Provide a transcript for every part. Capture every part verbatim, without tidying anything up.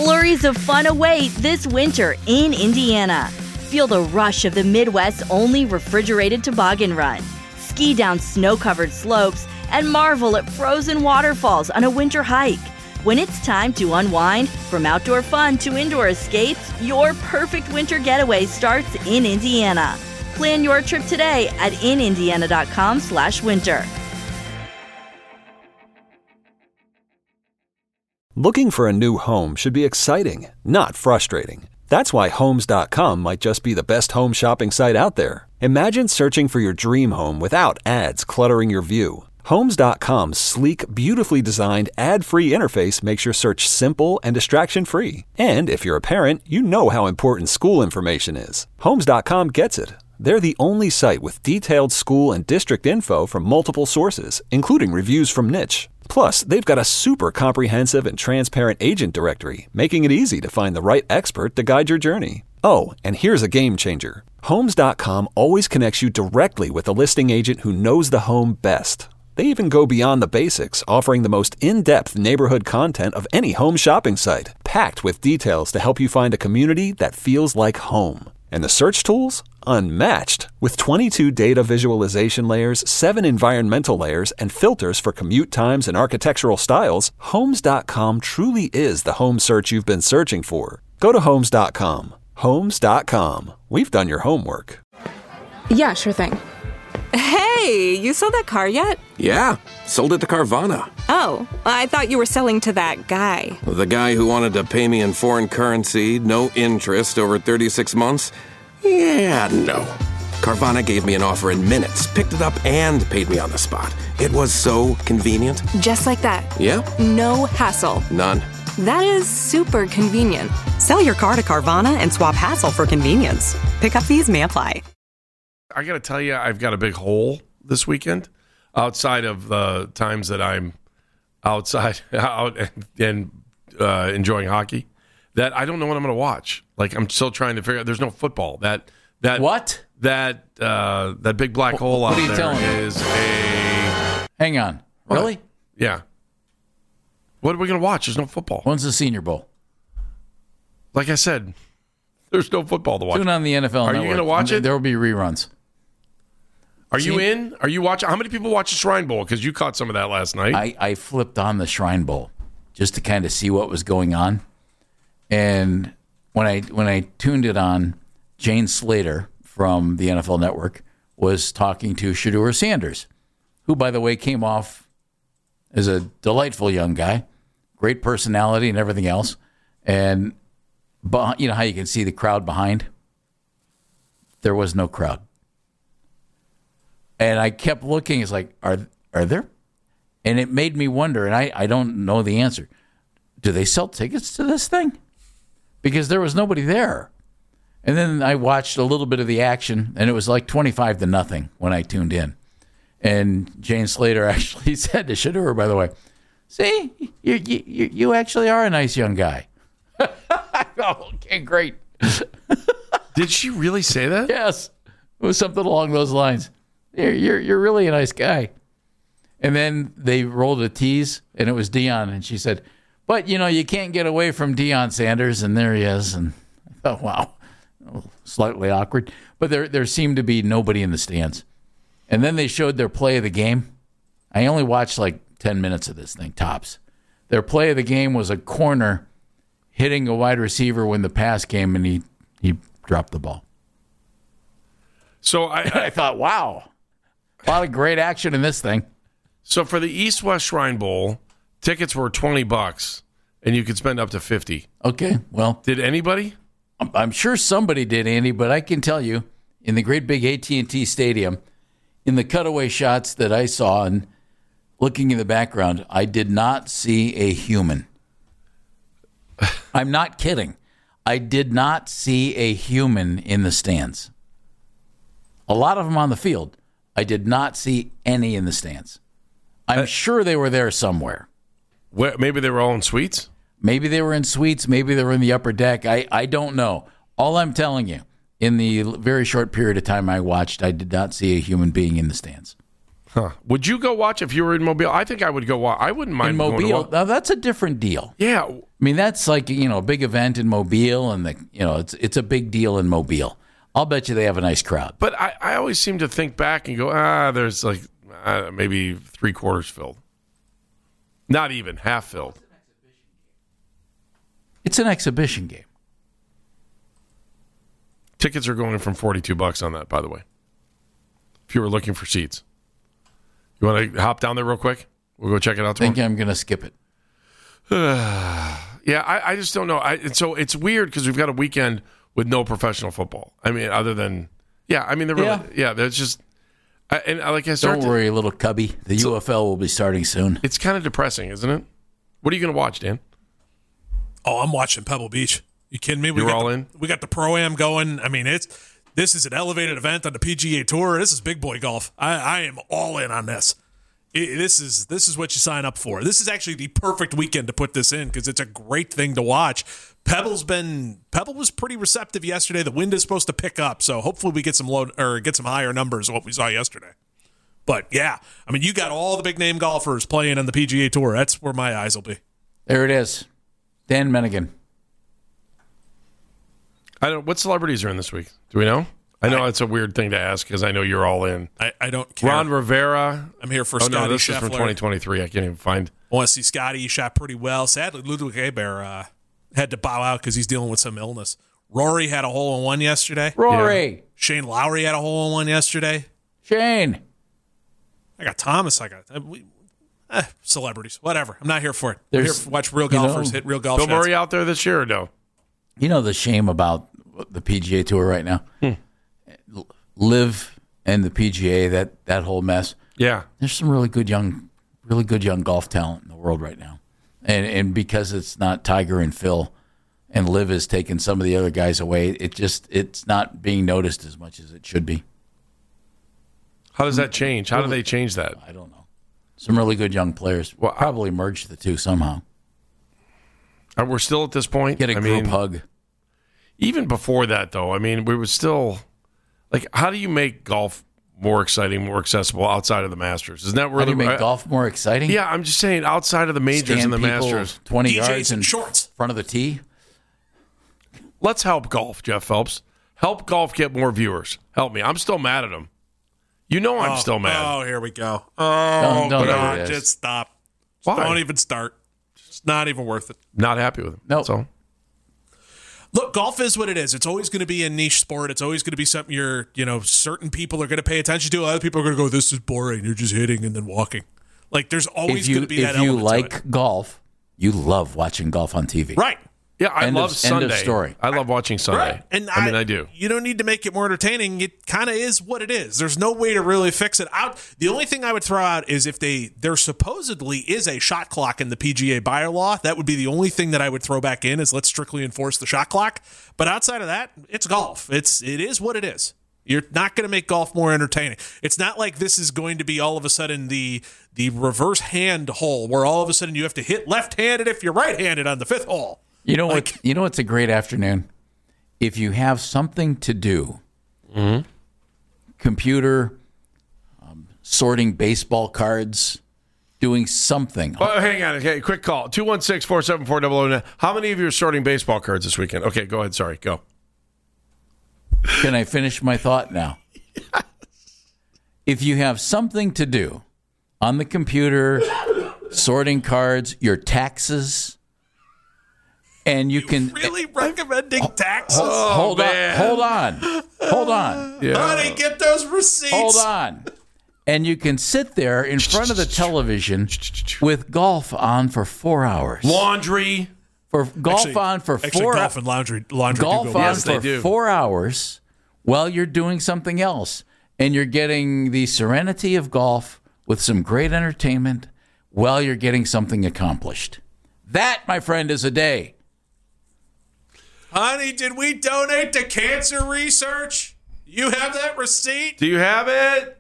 Flurries of fun await this winter in Indiana. Feel the rush of the Midwest's only refrigerated toboggan run. Ski down snow-covered slopes and marvel at frozen waterfalls on a winter hike. When it's time to unwind, from outdoor fun to indoor escapes, your perfect winter getaway starts in Indiana. Plan your trip today at in indiana dot com slash winter. Looking for a new home should be exciting, not frustrating. That's why Homes dot com might just be the best home shopping site out there. Imagine searching for your dream home without ads cluttering your view. Homes dot com's sleek, beautifully designed, ad-free interface makes your search simple and distraction-free. And if you're a parent, you know how important school information is. Homes dot com gets it. They're the only site with detailed school and district info from multiple sources, including reviews from Niche. Plus, they've got a super comprehensive and transparent agent directory, making it easy to find the right expert to guide your journey. Oh, and here's a game changer. Homes dot com always connects you directly with a listing agent who knows the home best. They even go beyond the basics, offering the most in-depth neighborhood content of any home shopping site, packed with details to help you find a community that feels like home. And the search tools? Unmatched. With twenty-two data visualization layers, seven environmental layers, and filters for commute times and architectural styles, Homes dot com truly is the home search you've been searching for. Go to Homes dot com. Homes dot com. We've done your homework. Yeah, sure thing. Hey, you sold that car yet? Yeah, sold it to Carvana. Oh, I thought you were selling to that guy. The guy who wanted to pay me in foreign currency, no interest, over thirty-six months? Yeah, no. Carvana gave me an offer in minutes, picked it up, and paid me on the spot. It was so convenient. Just like that. Yeah? No hassle. None. That is super convenient. Sell your car to Carvana and swap hassle for convenience. Pickup fees may apply. I got to tell you, I've got a big hole this weekend outside of the times that I'm outside out and, and uh, enjoying hockey that I don't know what I'm going to watch. Like, I'm still trying to figure out. There's no football. That that what that uh, that big black hole what out are you there telling me? is a. Hang on, really? What? Yeah. What are we going to watch? There's no football. When's the Senior Bowl? Like I said, there's no football to watch. Tune on the N F L Are Network. you going to watch it? There will be reruns. Are See, you in? Are you watching? How many people watch the Shrine Bowl? Because you caught some of that last night. I, I flipped on the Shrine Bowl just to kind of see what was going on. And when I when I tuned it on, Jane Slater from the N F L Network was talking to Shedeur Sanders, who, by the way, came off as a delightful young guy, great personality and everything else. And but you know how you can see the crowd behind? There was no crowd. And I kept looking. It's like, are are there? And it made me wonder, and I, I don't know the answer. Do they sell tickets to this thing? Because there was nobody there. And then I watched a little bit of the action, and it was like twenty-five to nothing when I tuned in. And Jane Slater actually said to Shedeur, by the way, see, you, you, you actually are a nice young guy. Oh, okay, great. Did she really say that? Yes. It was something along those lines. You're, you're, you're really a nice guy. And then they rolled a tease, and it was Deion. And she said, but, you know, you can't get away from Deion Sanders. And there he is. And I thought, wow, slightly awkward. But there, there seemed to be nobody in the stands. And then they showed their play of the game. I only watched like ten minutes of this thing, tops. Their play of the game was a corner hitting a wide receiver when the pass came, and he, he dropped the ball. So I, I, I thought, wow, a lot of great action in this thing. So for the East West Shrine Bowl, tickets were twenty bucks, and you could spend up to fifty. Okay, well, did anybody? I'm, I'm sure somebody did, Andy, but I can tell you, in the great big A T and T Stadium, in the cutaway shots that I saw and looking in the background, I did not see a human. I'm not kidding. I did not see a human in the stands. A lot of them on the field. I did not see any in the stands. I'm uh, sure they were there somewhere. Where, maybe they were all in suites? Maybe they were in suites. Maybe they were in the upper deck. I, I don't know. All I'm telling you, in the very short period of time I watched, I did not see a human being in the stands. Huh. Would you go watch if you were in Mobile? I think I would go watch. I wouldn't mind in going Mobile. to Now, that's a different deal. Yeah. I mean, that's like, you know, a big event in Mobile, and the you know, it's it's a big deal in Mobile. I'll bet you they have a nice crowd. But I, I always seem to think back and go, ah, there's like uh, maybe three quarters filled. Not even half filled. It's an exhibition game. Tickets are going from forty-two bucks on that, by the way. If you were looking for seats. You want to hop down there real quick? We'll go check it out I think tomorrow. I'm going to skip it. Yeah, I, I just don't know. I, and so it's weird because we've got a weekend with no professional football. I mean, other than, yeah, I mean, they're really, yeah, yeah there's just, I, and like I start Don't worry, to, little cubby. The U F L will be starting soon. It's kind of depressing, isn't it? What are you going to watch, Dan? Oh, I'm watching Pebble Beach. You kidding me? We You're got all the, in? We got the Pro-Am going. I mean, it's this is an elevated event on the P G A Tour. This is big boy golf. I, I am all in on this. It, this is this is what you sign up for. This is actually the perfect weekend to put this in because it's a great thing to watch. Pebble's been Pebble was pretty receptive yesterday. The wind is supposed to pick up, so hopefully we get some low or get some higher numbers than what we saw yesterday. But yeah, I mean, you got all the big name golfers playing on the P G A Tour. That's where my eyes will be. There it is, Dan Mennigan. I don't. What celebrities are in this week? Do we know? I know I, it's a weird thing to ask because I know you're all in. I, I don't care. Ron Rivera. I'm here for oh, Scotty no, this Scheffler. is from twenty twenty-three. I can't even find. I want to see Scotty. He shot pretty well. Sadly, Ludwig Hebert uh, had to bow out because he's dealing with some illness. Rory had a hole-in-one yesterday. Rory. Yeah. Shane Lowry had a hole-in-one yesterday. Shane. I got Thomas. I got uh, we, eh, celebrities. Whatever. I'm not here for it. There's, I'm here to watch real golfers know, hit real golf Bill shots. Murray out there this year or no? You know the shame about the P G A Tour right now? Hmm. Live and the P G A, that, that whole mess. Yeah. There's some really good young really good young golf talent in the world right now. And and because it's not Tiger and Phil and Liv has taken some of the other guys away, it just it's not being noticed as much as it should be. How does that change? How do they change that? I don't know. Some really good young players. Well, probably merge the two somehow. Uh, we're still at this point. Get a I group mean, hug. Even before that, though, I mean, we were still like, how do you make golf more exciting, more accessible outside of the Masters? Isn't that where how do you the, make uh, golf more exciting? Yeah, I'm just saying outside of the majors Stand and the people Masters, twenty D Js yards in in shorts. front of the tee. Let's help golf, Jeff Phelps. Help golf get more viewers. Help me. I'm still mad at him. You know I'm oh, still mad. Oh, here we go. Oh, Don't- don't God, do this. just stop. Why? Don't even start. It's not even worth it. Not happy with him. Nope. So Look, golf is what it is. It's always going to be a niche sport. It's always going to be something you're, you know, certain people are going to pay attention to. Other people are going to go, this is boring. You're just hitting and then walking. Like, there's always If you going to be that if you element like to it. golf, you love watching golf on T V. Right. yeah, I End love of- end of Sunday. story. I love watching Sunday. Right. And I, mean, I do. You don't need to make it more entertaining. It kind of is what it is. There's no way to really fix it out. The only thing I would throw out is if they there supposedly is a shot clock in the P G A bylaw. That would be the only thing that I would throw back in is let's strictly enforce the shot clock. But outside of that, it's golf. It's it is what it is. You're not going to make golf more entertaining. It's not like this is going to be all of a sudden the the reverse hand hole where all of a sudden you have to hit left-handed if you're right-handed on the fifth hole. You know Like- what? You know what's a great afternoon? If you have something to do, Mm-hmm. computer, um, sorting baseball cards, doing something. Oh, hang on. Okay, quick call. two one six, four seven four, zero zero nine. How many of you are sorting baseball cards this weekend? Okay, go ahead. Sorry. Go. Can I finish my thought now? Yes. If you have something to do on the computer, sorting cards, your taxes, and you can Really recommending taxes? hold, hold on, man. hold on, hold on. Yeah. Honey, get those receipts. Hold on. And you can sit there in front of the television with golf on for four hours. Laundry. For golf Actually- on for Actually, four golf and laundry, laundry golf do go on Yes, they for do. four hours while you're doing something else, and you're getting the serenity of golf with some great entertainment while you're getting something accomplished. That, my friend, is a day. Honey, did we donate to cancer research? You have that receipt? Do you have it?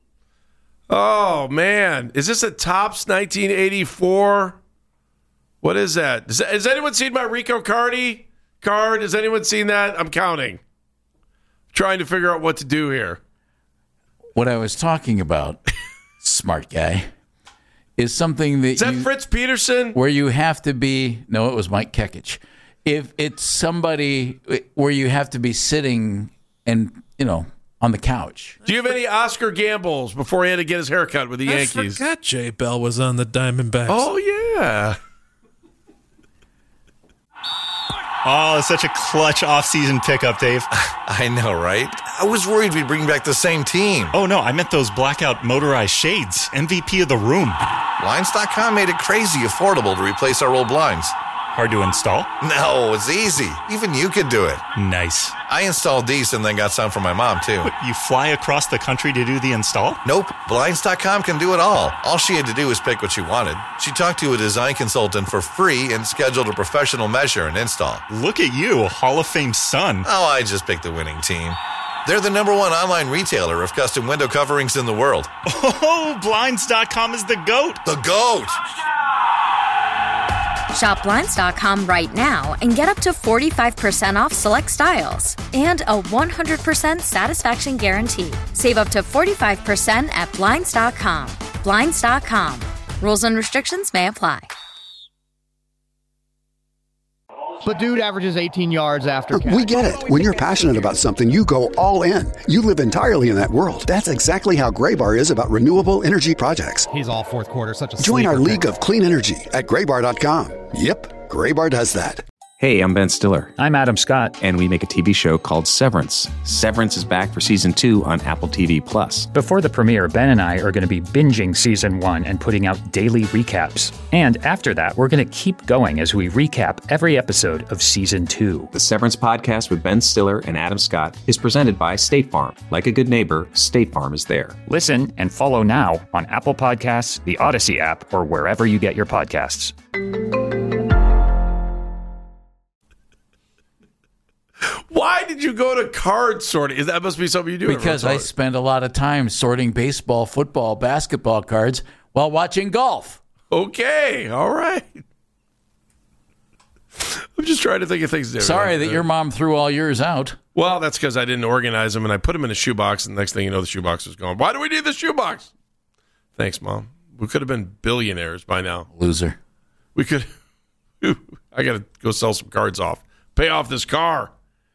Oh, man. Is this a Topps nineteen eighty-four? What is that? Has, has anyone seen my Rico Cardi card? Has anyone seen that? I'm counting. Trying to figure out what to do here. What I was talking about, smart guy, is something that Is that you, Fritz Peterson? where you have to be. No, it was Mike Kekich. If it's somebody where you have to be sitting and you know on the couch. Do you have any Oscar Gambles before he had to get his haircut with the I Yankees? forgot Jay Bell was on the Diamondbacks. Oh yeah. Oh, such a clutch off-season pickup, Dave. I know, right? I was worried we'd bring back the same team. Oh, no, I meant those blackout motorized shades. M V P of the room. Blinds dot com made it crazy affordable to replace our old blinds. Hard to install? No, it's easy. Even you could do it. Nice. I installed these and then got some for my mom, too. What, you fly across the country to do the install? Nope. Blinds dot com can do it all. All she had to do was pick what she wanted. She talked to a design consultant for free and scheduled a professional measure and install. Look at you, a Hall of Fame son. Oh, I just picked the winning team. They're the number one online retailer of custom window coverings in the world. Oh, Blinds dot com is the GOAT. The GOAT! Shop Blinds dot com right now and get up to forty-five percent off select styles and a one hundred percent satisfaction guarantee. Save up to forty-five percent at Blinds dot com. Blinds dot com. Rules and restrictions may apply. But dude averages eighteen yards after catch. We get it. When you're passionate about something, you go all in. You live entirely in that world. That's exactly how Graybar is about renewable energy projects. He's all fourth quarter, such a Join our sleeper league pick. of clean energy at graybar dot com. Yep, Graybar does that. Hey, I'm Ben Stiller. I'm Adam Scott. And we make a T V show called Severance. Severance is back for season two on Apple T V Plus. Before the premiere, Ben and I are going to be binging season one and putting out daily recaps. And after that, we're going to keep going as we recap every episode of season two. The Severance podcast with Ben Stiller and Adam Scott is presented by State Farm. Like a good neighbor, State Farm is there. Listen and follow now on Apple Podcasts, the Odyssey app, or wherever you get your podcasts. Why did you go to card sorting? That must be something you do. Because I spend a lot of time sorting baseball, football, basketball cards while watching golf. Okay, all right. I'm just trying to think of things different. Sorry that your mom threw all yours out. Well, that's because I didn't organize them, and I put them in a shoebox, and the next thing you know, the shoebox was gone. Why do we need the shoebox? Thanks, Mom. We could have been billionaires by now. Loser. We could. I got to go sell some cards off. Pay off this car.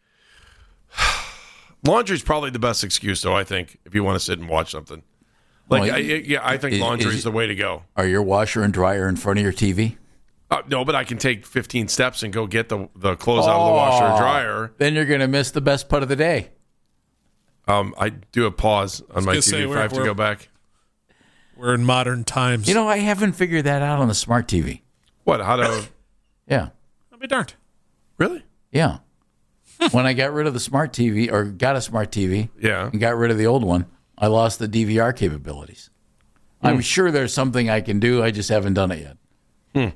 Laundry's probably the best excuse, though, I think, if you want to sit and watch something. Like, Well, I, yeah, I think is- laundry is, is- the way to go. Are your washer and dryer in front of your T V? Uh, no, but I can take fifteen steps and go get the, the clothes out of the washer and dryer. Then you're going to miss the best part of the day. Um, I do a pause on my T V say, if we're- I have to we're- go back. We're in modern times. You know, I haven't figured that out on the smart T V. What? How to? Yeah. I'll be darned. Really? Yeah. When I got rid of the smart T V, or got a smart T V, Yeah. and got rid of the old one, I lost the D V R capabilities. I'm Hmm. sure there's something I can do. I just haven't done it yet.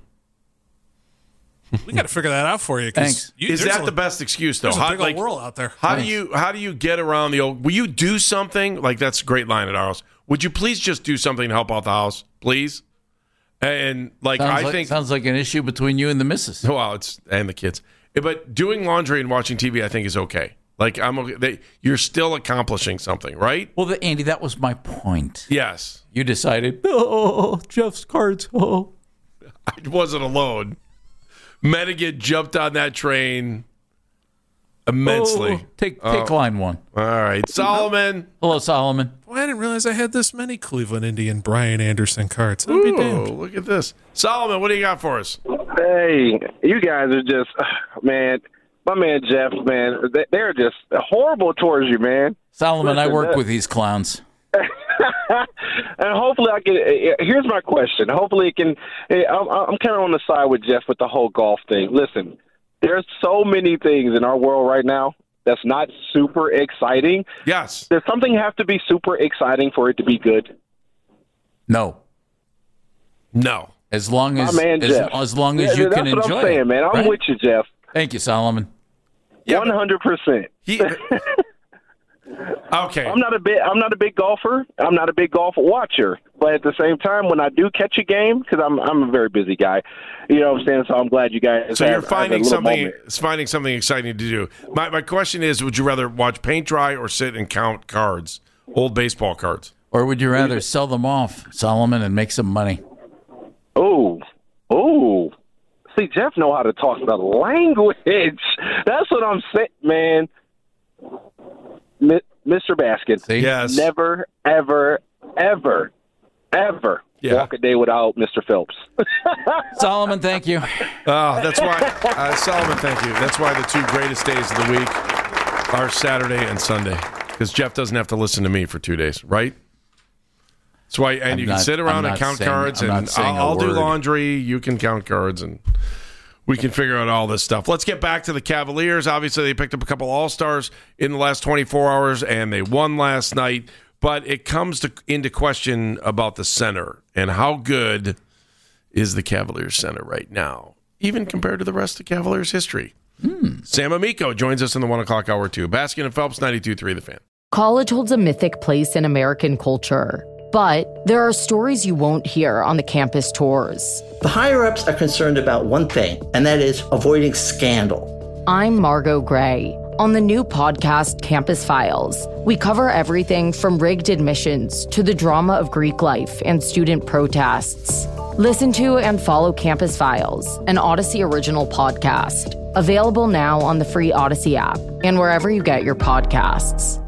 We got to figure that out for you. 'cause Thanks. You, Is there's that a- the best excuse, though? There's a How, big old like, world out there. how do you how do you get around the old? Will you do something like that's a great line at our house? Would you please just do something to help out the house, please? And like Sounds I like, think, sounds like an issue between you and the missus. well, it's and the kids. But doing laundry and watching T V, I think, is okay. Like I'm, okay. They, you're still accomplishing something, right? Well, the, Andy, that was my point. Yes, You decided, oh, Jeff's cards. Oh, I wasn't alone. Madigan jumped on that train immensely. Oh, take take Oh. line one. All right, Solomon. Hello, Solomon. Boy, I didn't realize I had this many Cleveland Indian Brian Anderson cards. I'll be Ooh, damned. look at this, Solomon. What do you got for us? Hey, you guys are just, man, my man Jeff, man, they- they're just horrible towards you, man. Solomon, I Listen, work that- with these clowns. And hopefully I can, uh, here's my question. Hopefully it can, I'm, I'm kind of on the side with Jeff with the whole golf thing. Listen, there's so many things in our world right now that's not super exciting. Yes. Does something have to be super exciting for it to be good? No. No. As long My as man as, Jeff. as long as Yeah, you that's can what enjoy I'm saying, it, man. I'm right? with you, Jeff. Thank you, Solomon. one hundred percent. He, okay. I'm not a big I'm not a big golfer. I'm not a big golf watcher. But at the same time, when I do catch a game, because I'm I'm a very busy guy, you know what I'm saying. So I'm glad you guys. So have, you're have a finding little something moment. finding something exciting to do. My my question is, would you rather watch paint dry or sit and count cards, old baseball cards? Or would you rather sell them off, Solomon, and make some money? Oh, see, Jeff know how to talk the language. That's what I'm saying, man. M- Mister Baskin, yes. never, ever, ever, ever Yeah. walk a day without Mister Phelps. Solomon, thank you. Oh, that's why, uh, Solomon, thank you. That's why the two greatest days of the week are Saturday and Sunday, because Jeff doesn't have to listen to me for two days, right? That's why, and I'm you not- can sit around I'm and not count saying- cards, I'm and not saying I'll, a I'll do word. laundry. You can count cards, and we can figure out all this stuff. Let's get back to the Cavaliers. Obviously, they picked up a couple All-Stars in the last twenty-four hours, and they won last night. But it comes to, into question about the center and how good is the Cavaliers center right now, even compared to the rest of Cavaliers history. Hmm. Sam Amico joins us in the one o'clock hour, too. Baskin and Phelps, ninety-two point three The Fan. College holds a mythic place in American culture, but there are stories you won't hear on the campus tours. The higher-ups are concerned about one thing, and that is avoiding scandal. I'm Margot Gray. On the new podcast, Campus Files, we cover everything from rigged admissions to the drama of Greek life and student protests. Listen to and follow Campus Files, an Odyssey original podcast. Available now on the free Odyssey app and wherever you get your podcasts.